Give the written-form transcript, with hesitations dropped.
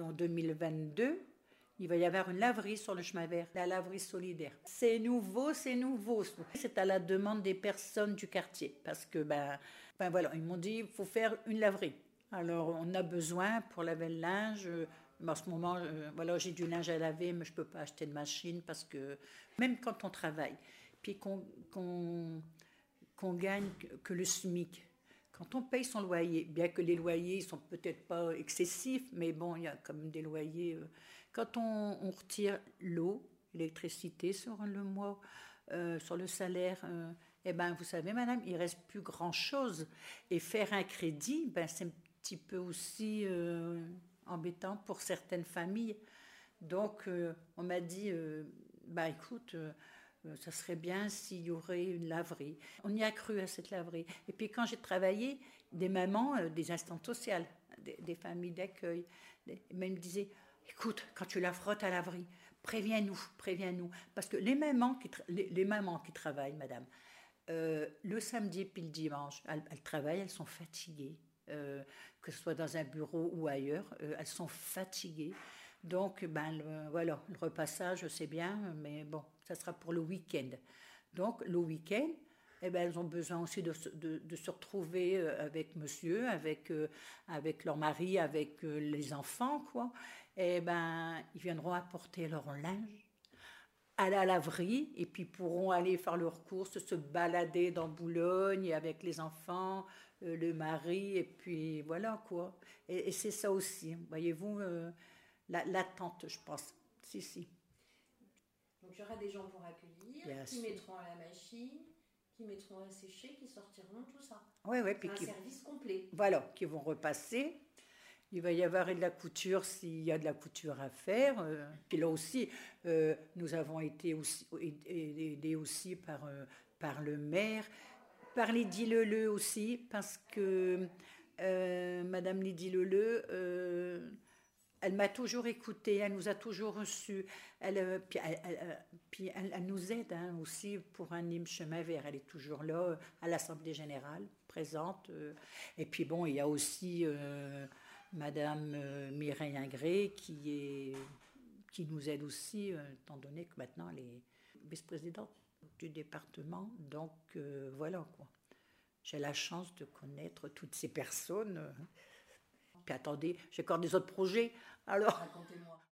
en 2022, il va y avoir une laverie sur le chemin vert, la laverie solidaire. C'est nouveau, c'est nouveau. C'est à la demande des personnes du quartier, parce que voilà, ils m'ont dit il faut faire une laverie. Alors on a besoin pour laver le linge. En ce moment, voilà, j'ai du linge à laver, mais je peux pas acheter de machine parce que même quand on travaille, puis qu'on gagne que le SMIC. Quand on paye son loyer, bien que les loyers ne sont peut-être pas excessifs, mais bon, il y a quand même des loyers. Quand on retire l'eau, l'électricité sur le mois, sur le salaire, eh ben, vous savez, madame, il ne reste plus grand-chose. Et faire un crédit, c'est un petit peu aussi embêtant pour certaines familles. Donc, on m'a dit, écoute, ça serait bien s'il y aurait une laverie. On y a cru à cette laverie. Et puis quand j'ai travaillé, des mamans, des instances sociales, des familles d'accueil, même me disaient, écoute, quand tu la frottes à la laverie, préviens-nous, préviens-nous. Parce que les mamans qui travaillent, madame, le samedi puis le dimanche, elles travaillent, elles sont fatiguées. Que ce soit dans un bureau ou ailleurs, elles sont fatiguées. Donc, voilà, le repassage, c'est bien, mais bon, ça sera pour le week-end. Donc, le week-end, elles ont besoin aussi de se retrouver avec monsieur, avec leur mari, avec les enfants, quoi. Ils viendront apporter leur linge à la laverie et puis pourront aller faire leurs courses, se balader dans Boulogne avec les enfants, le mari, et puis voilà, quoi. Et c'est ça aussi, voyez-vous, l'attente, je pense. Si. Donc il y aura des gens pour accueillir, qui mettront à la machine, qui mettront à sécher, qui sortiront, tout ça. Ouais, c'est un service complet. Voilà, qui vont repasser. Il va y avoir de la couture s'il y a de la couture à faire. Puis là aussi, nous avons été aidés aussi par le maire, par Lydie Leleu aussi, parce que Madame Lydie Leleu, elle m'a toujours écoutée, elle nous a toujours reçus. Puis elle nous aide aussi pour un hymne chemin vert. Elle est toujours là à l'Assemblée générale, présente. Et puis bon, il y a aussi Madame Mireille Ingré qui nous aide aussi, étant donné que maintenant elle est vice-présidente du département. Donc voilà quoi. J'ai la chance de connaître toutes ces personnes. Puis attendez, j'ai encore des autres projets. Alors. Racontez-moi.